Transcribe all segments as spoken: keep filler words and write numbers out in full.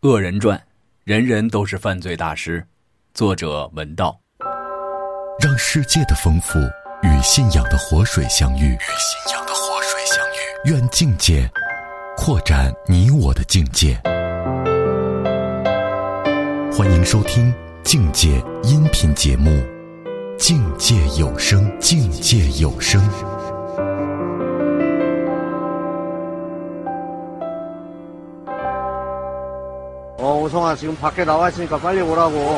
恶人传，人人都是犯罪大师，作者文道。 让世界的丰富与信仰的活水相遇，与信仰的活水相遇。愿境界扩展你我的境界。欢迎收听境界音频节目《境界有声》，境界有声。 어, 우성아 지금 밖에 나와 있으니까 빨리 오라고.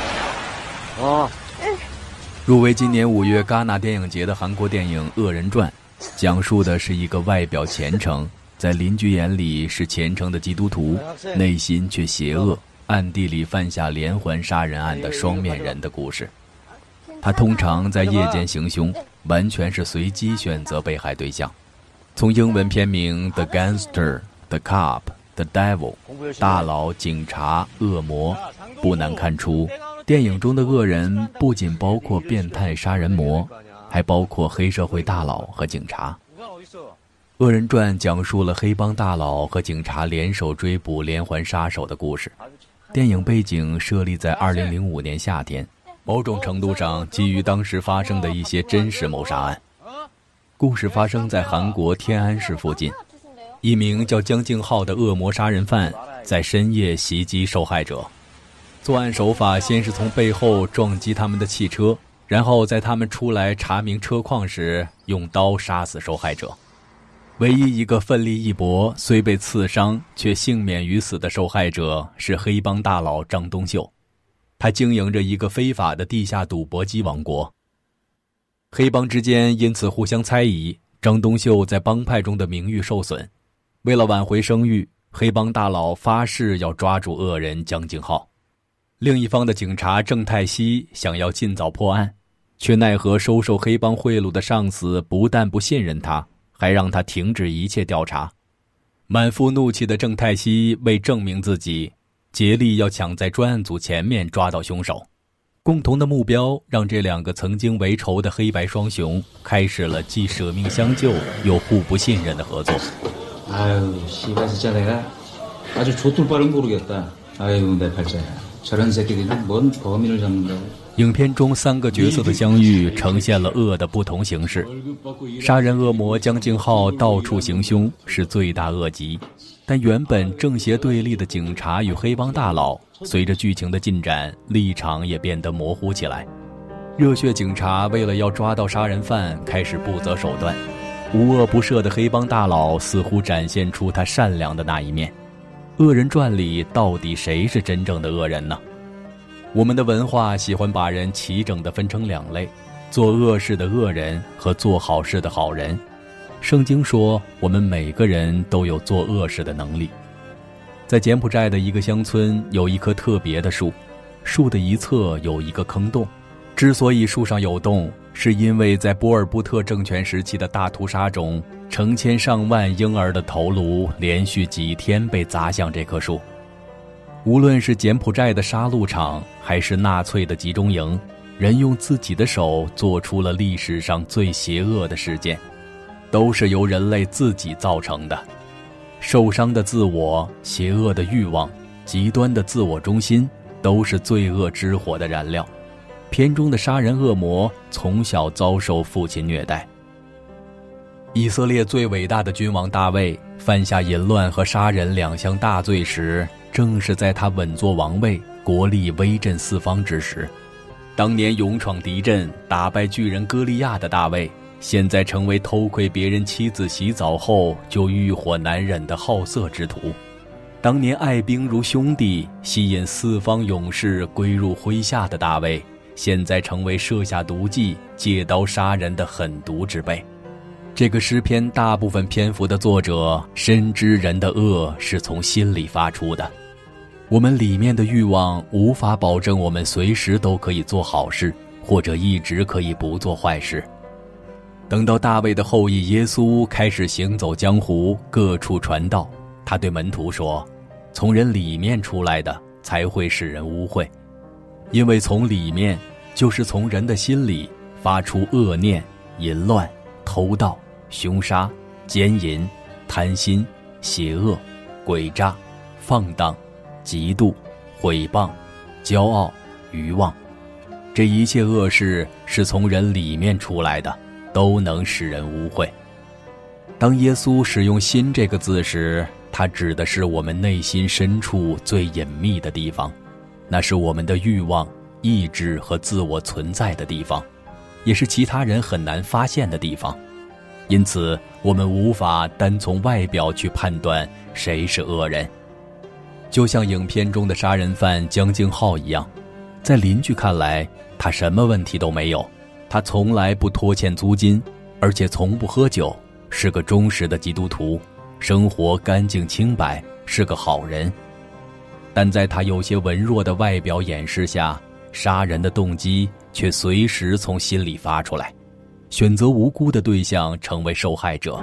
어. 入围今年五月戛纳电影节的韩国电影《恶人传》，讲述的是一个外表虔诚，在邻居眼里是虔诚的基督徒，内心却邪恶，暗地里犯下连环杀人案的双面人的故事。他通常在夜间行凶，完全是随机选择被害对象。从英文片名 The Gangster、The Cop、The Devil 大佬、警察、恶魔，不难看出电影中的恶人不仅包括变态杀人魔，还包括黑社会大佬和警察。恶人传讲述了黑帮大佬和警察联手追捕连环杀手的故事。电影背景设立在二零零五年夏天，某种程度上基于当时发生的一些真实谋杀案。故事发生在韩国天安市附近，一名叫姜敬浩的恶魔杀人犯在深夜袭击受害者。作案手法先是从背后撞击他们的汽车，然后在他们出来查明车况时用刀杀死受害者。唯一一个奋力一搏，虽被刺伤却幸免于死的受害者是黑帮大佬张东秀。他经营着一个非法的地下赌博机王国。黑帮之间因此互相猜疑，张东秀在帮派中的名誉受损。为了挽回声誉，黑帮大佬发誓要抓住恶人姜敬浩。另一方的警察郑泰熙想要尽早破案，却奈何收受黑帮贿赂的上司不但不信任他，还让他停止一切调查。满腹怒气的郑泰熙为证明自己，竭力要抢在专案组前面抓到凶手。共同的目标让这两个曾经为仇的黑白双雄开始了既舍命相救又互不信任的合作。 아유, 씨발 진짜 내가 아주 좆둘 바를 모르겠다. 아유, 내 팔자야. 저런 새끼들이 뭔 범인을 잡는다고. 影片中三个角色的相遇呈现了恶的不同形式。杀人恶魔姜敬浩到处行凶是罪大恶极，但原本正邪对立的警察与黑帮大佬随着剧情的进展，立场也变得模糊起来。热血警察为了要抓到杀人犯，开始不择手段。无恶不赦的黑帮大佬似乎展现出他善良的那一面。恶人传里到底谁是真正的恶人呢？我们的文化喜欢把人齐整地分成两类，做恶事的恶人和做好事的好人。圣经说我们每个人都有做恶事的能力。在柬埔寨的一个乡村有一棵特别的树，树的一侧有一个坑洞。之所以树上有洞，是因为在波尔布特政权时期的大屠杀中，成千上万婴儿的头颅连续几天被砸向这棵树。无论是柬埔寨的杀戮场，还是纳粹的集中营，人用自己的手做出了历史上最邪恶的事件，都是由人类自己造成的。受伤的自我、邪恶的欲望、极端的自我中心，都是罪恶之火的燃料。片中的杀人恶魔从小遭受父亲虐待。以色列最伟大的君王大卫犯下淫乱和杀人两项大罪时，正是在他稳坐王位、国力威震四方之时。当年勇闯敌阵、打败巨人歌利亚的大卫，现在成为偷窥别人妻子洗澡后就欲火难忍的好色之徒。当年爱兵如兄弟、吸引四方勇士归入麾下的大卫，现在成为设下毒计、借刀杀人的狠毒之辈。这个诗篇大部分篇幅的作者深知人的恶是从心里发出的。我们里面的欲望无法保证我们随时都可以做好事，或者一直可以不做坏事。等到大卫的后裔耶稣开始行走江湖，各处传道，他对门徒说，从人里面出来的才会使人污秽。因为从里面就是从人的心里发出恶念、淫乱、偷盗、凶杀、奸淫、贪心、邪恶、诡诈、放荡、 嫉妒、毁谤、骄傲、愚妄，这一切恶事是从人里面出来的，都能使人污秽。当耶稣使用心这个字时，他指的是我们内心深处最隐秘的地方，那是我们的欲望、意志和自我存在的地方，也是其他人很难发现的地方。因此我们无法单从外表去判断谁是恶人。就像影片中的杀人犯江敬浩一样，在邻居看来他什么问题都没有，他从来不拖欠租金，而且从不喝酒，是个忠实的基督徒，生活干净清白，是个好人。但在他有些文弱的外表掩饰下，杀人的动机却随时从心里发出来，选择无辜的对象成为受害者。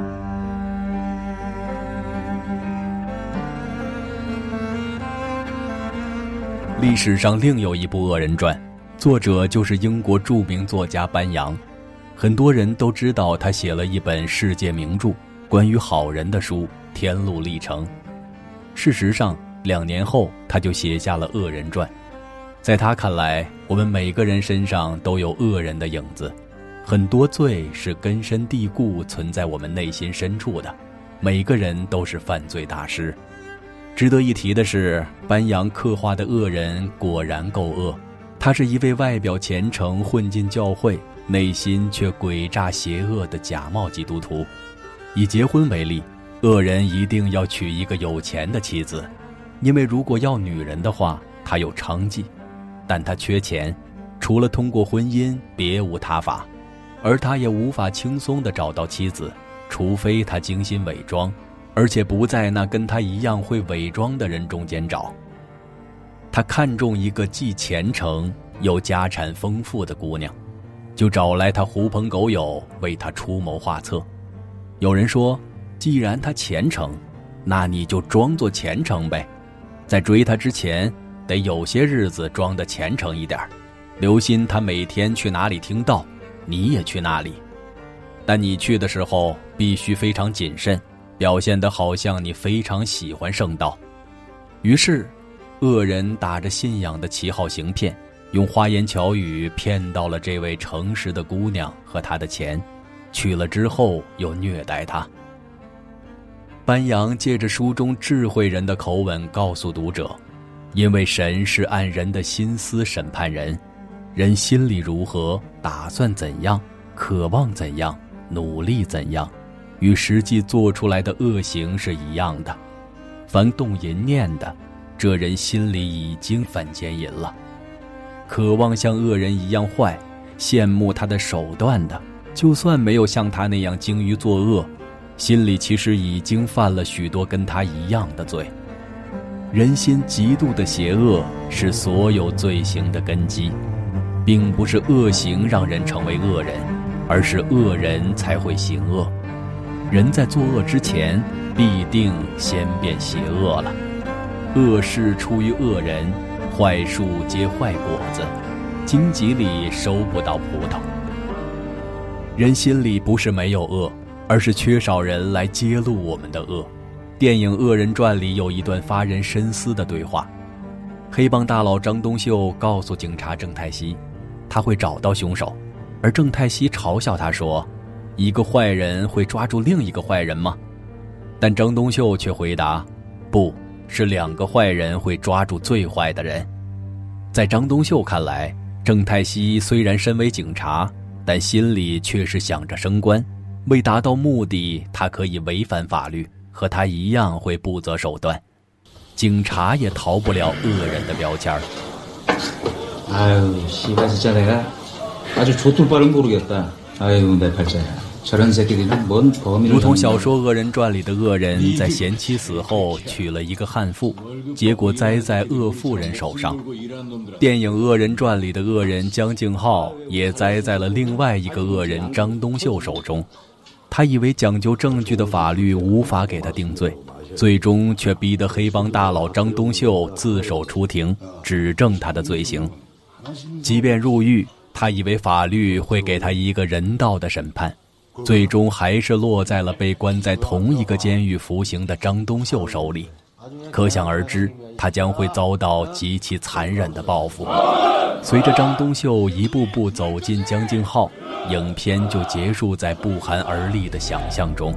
历史上另有一部恶人传，作者就是英国著名作家班扬。很多人都知道他写了一本世界名著关于好人的书《天路历程》。事实上两年后他就写下了恶人传。在他看来，我们每个人身上都有恶人的影子，很多罪是根深蒂固存在我们内心深处的，每个人都是犯罪大师。值得一提的是，班扬刻画的恶人果然够恶，他是一位外表虔诚混进教会，内心却诡诈邪恶的假冒基督徒。以结婚为例，恶人一定要娶一个有钱的妻子，因为如果要女人的话，他有娼妓，但他缺钱，除了通过婚姻别无他法，而他也无法轻松地找到妻子，除非他精心伪装，而且不在那跟他一样会伪装的人中间找。他看中一个既虔诚又家产丰富的姑娘，就找来他狐朋狗友为他出谋划策。有人说，既然他虔诚，那你就装作虔诚呗，在追他之前得有些日子装得虔诚一点，留心他每天去哪里听道，你也去那里。但你去的时候必须非常谨慎，表现得好像你非常喜欢圣道。于是恶人打着信仰的旗号行骗，用花言巧语骗到了这位诚实的姑娘和她的钱，去了之后又虐待她。班扬借着书中智慧人的口吻告诉读者，因为神是按人的心思审判人，人心里如何，打算怎样，渴望怎样，努力怎样，与实际做出来的恶行是一样的。凡动淫念的，这人心里已经犯奸淫了。渴望像恶人一样坏，羡慕他的手段的，就算没有像他那样精于作恶，心里其实已经犯了许多跟他一样的罪。人心极度的邪恶是所有罪行的根基，并不是恶行让人成为恶人，而是恶人才会行恶。人在作恶之前必定先变邪恶了。恶事出于恶人，坏树结坏果子，荆棘里收不到葡萄。人心里不是没有恶，而是缺少人来揭露我们的恶。电影《恶人传》里有一段发人深思的对话，黑帮大佬张东秀告诉警察郑泰熙，他会找到凶手，而郑泰熙嘲笑他说，一个坏人会抓住另一个坏人吗？但张东秀却回答，不，是两个坏人会抓住最坏的人。在张东秀看来，郑泰熙虽然身为警察，但心里却是想着升官，为达到目的，他可以违反法律，和他一样会不择手段。警察也逃不了恶人的标签。 아유, 씨발 진짜 내가 아주 조툴바를 모르겠다. 아유, 내 팔자야. 저런 새끼들은 뭔 범인을... 如同小说《恶人传》里的恶人，在贤妻死后娶了一个悍妇，结果栽在恶妇人手上。电影《恶人传》里的恶人江敬浩也栽在了另外一个恶人张东秀手中。他以为讲究证据的法律无法给他定罪，最终却逼得黑帮大佬张东秀自首出庭，指证他的罪行。即便入狱，他以为法律会给他一个人道的审判，最终还是落在了被关在同一个监狱服刑的张东秀手里。 可想而知，他将会遭到极其残忍的报复。随着张东秀一步步走进江敬浩，影片就结束在不寒而栗的想象中。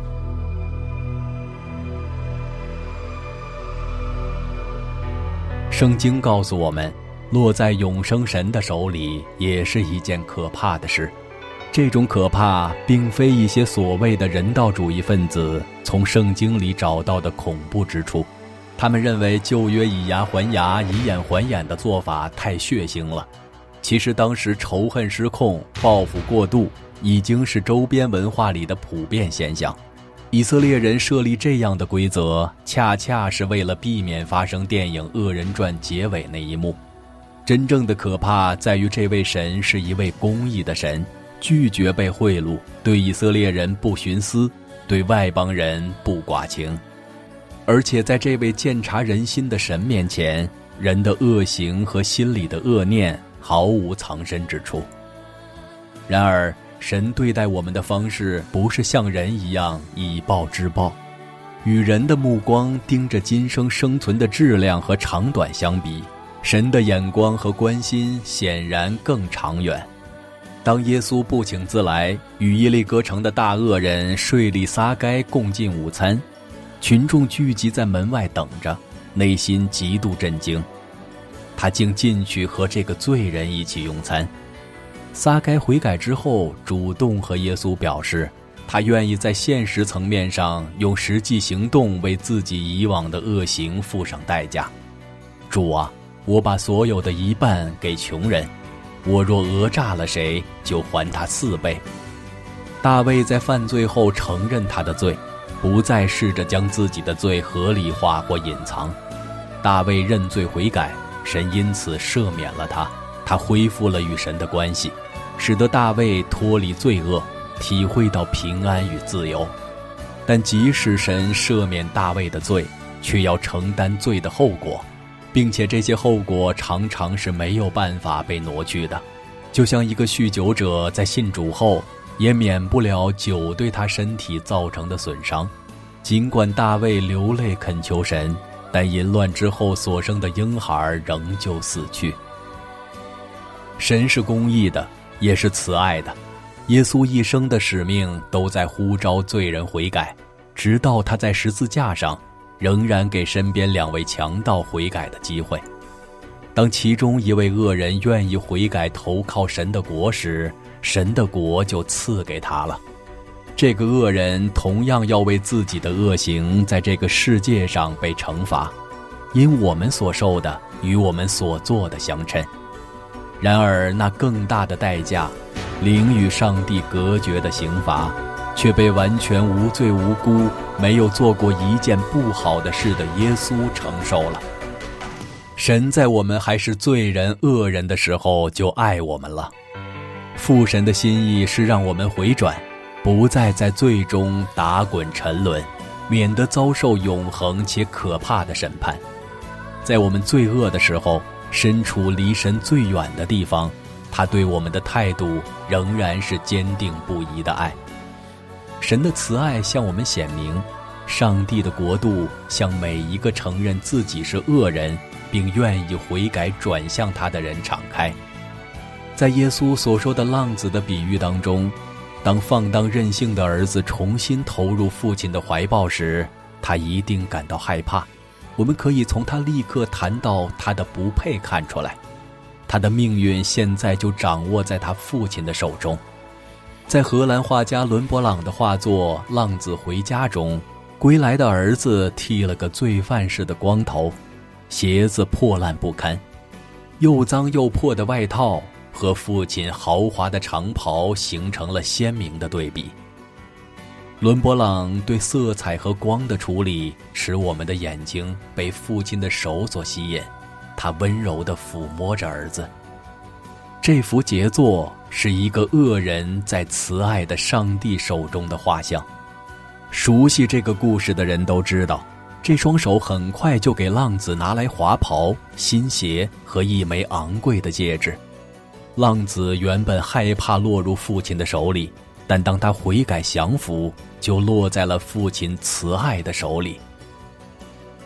圣经告诉我们，落在永生神的手里也是一件可怕的事。这种可怕并非一些所谓的人道主义分子从圣经里找到的恐怖之处，他们认为旧约以牙还牙以眼还眼的做法太血腥了。其实当时仇恨失控，报复过度，已经是周边文化里的普遍现象。以色列人设立这样的规则，恰恰是为了避免发生电影《恶人传》结尾那一幕。真正的可怕在于这位神是一位公义的神，拒绝被贿赂，对以色列人不徇私，对外邦人不寡情。而且在这位鉴察人心的神面前，人的恶行和心里的恶念毫无藏身之处。然而神对待我们的方式不是像人一样以暴制暴，与人的目光盯着今生生存的质量和长短相比，神的眼光和关心显然更长远。当耶稣不请自来，与耶利哥城的大恶人税吏撒该共进午餐，群众聚集在门外等着，内心极度震惊。他竟进去和这个罪人一起用餐。撒该悔改之后，主动和耶稣表示，他愿意在现实层面上用实际行动为自己以往的恶行付上代价。主啊，我把所有的一半给穷人，我若讹诈了谁，就还他四倍。大卫在犯罪后承认他的罪，不再试着将自己的罪合理化或隐藏。大卫认罪悔改，神因此赦免了他，他恢复了与神的关系，使得大卫脱离罪恶，体会到平安与自由。但即使神赦免大卫的罪，却要承担罪的后果，并且这些后果常常是没有办法被挪去的。就像一个酗酒者在信主后，也免不了酒对他身体造成的损伤。尽管大卫流泪恳求神，但淫乱之后所生的婴孩仍旧死去。神是公义的，也是慈爱的。耶稣一生的使命都在呼召罪人悔改，直到他在十字架上仍然给身边两位强盗悔改的机会。当其中一位恶人愿意悔改投靠神的国时，神的国就赐给他了。这个恶人同样要为自己的恶行在这个世界上被惩罚，因我们所受的与我们所做的相称。然而那更大的代价，灵与上帝隔绝的刑罚，却被完全无罪无辜、没有做过一件不好的事的耶稣承受了。神在我们还是罪人恶人的时候就爱我们了。父神的心意是让我们回转，不再在罪中打滚沉沦，免得遭受永恒且可怕的审判。在我们罪恶的时候，身处离神最远的地方，他对我们的态度仍然是坚定不移的爱。神的慈爱向我们显明，上帝的国度向每一个承认自己是恶人并愿意悔改转向他的人敞开。在耶稣所说的浪子的比喻当中，当放荡任性的儿子重新投入父亲的怀抱时，他一定感到害怕。我们可以从他立刻谈到他的不配看出来，他的命运现在就掌握在他父亲的手中。在荷兰画家伦勃朗的画作《浪子回家》中，归来的儿子剃了个罪犯似的光头，鞋子破烂不堪，又脏又破的外套和父亲豪华的长袍形成了鲜明的对比。伦勃朗对色彩和光的处理，使我们的眼睛被父亲的手所吸引，他温柔地抚摸着儿子。这幅杰作是一个恶人在慈爱的上帝手中的画像。熟悉这个故事的人都知道，这双手很快就给浪子拿来华袍、新鞋和一枚昂贵的戒指。浪子原本害怕落入父亲的手里，但当他悔改降服，就落在了父亲慈爱的手里。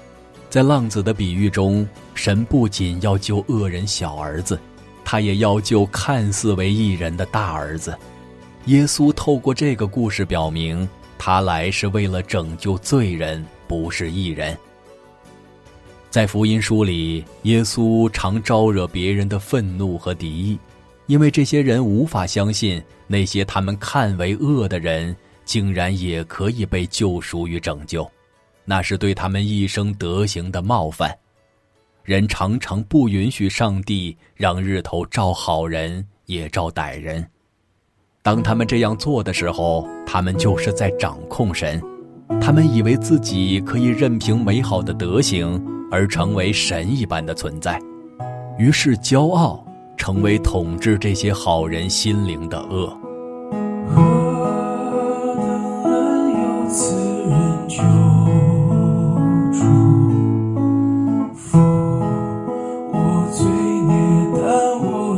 在浪子的比喻中，神不仅要救恶人小儿子，他也要救看似为义人的大儿子。耶稣透过这个故事表明，他来是为了拯救罪人，不是义人。在福音书里，耶稣常招惹别人的愤怒和敌意，因为这些人无法相信那些他们看为恶的人竟然也可以被救赎与拯救，那是对他们一生德行的冒犯。人常常不允许上帝让日头照好人也照歹人，当他们这样做的时候，他们就是在掌控神。他们以为自己可以任凭美好的德行而成为神一般的存在，于是骄傲成为统治这些好人心灵的恶。 何等恩有此人救主，父我罪孽但我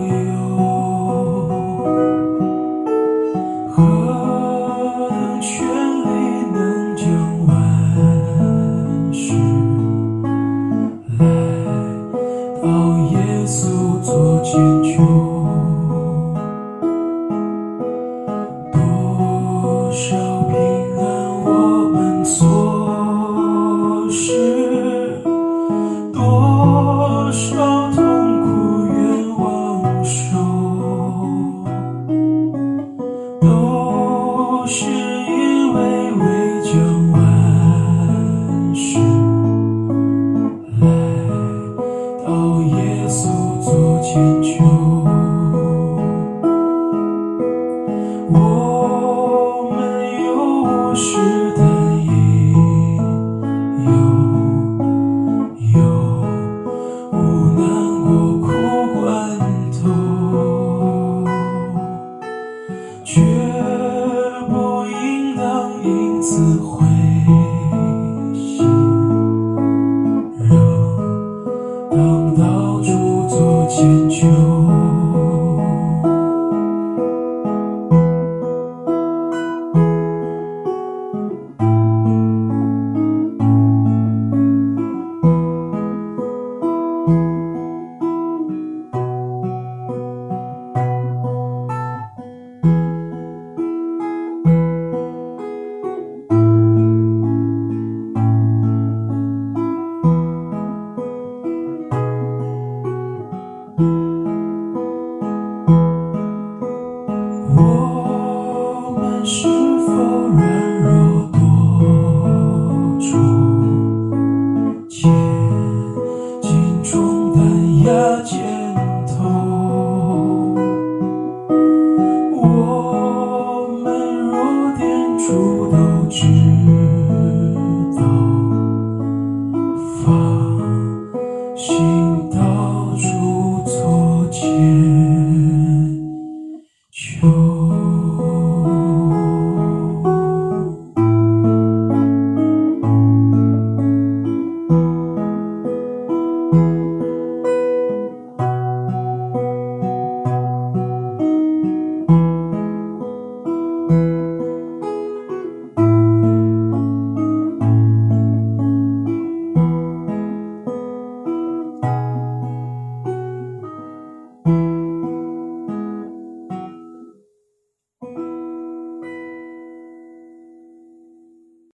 有，何等权力能将万事来到耶稣做拯救。多少平安我们所失，多少痛苦愿往受，都是因为为将万事来到耶稣做拯救。我们有无事但也有，有无难过苦关头，却不应当因此灰心，仍当到处做拯救。我们是否软弱多处，肩颈重担压肩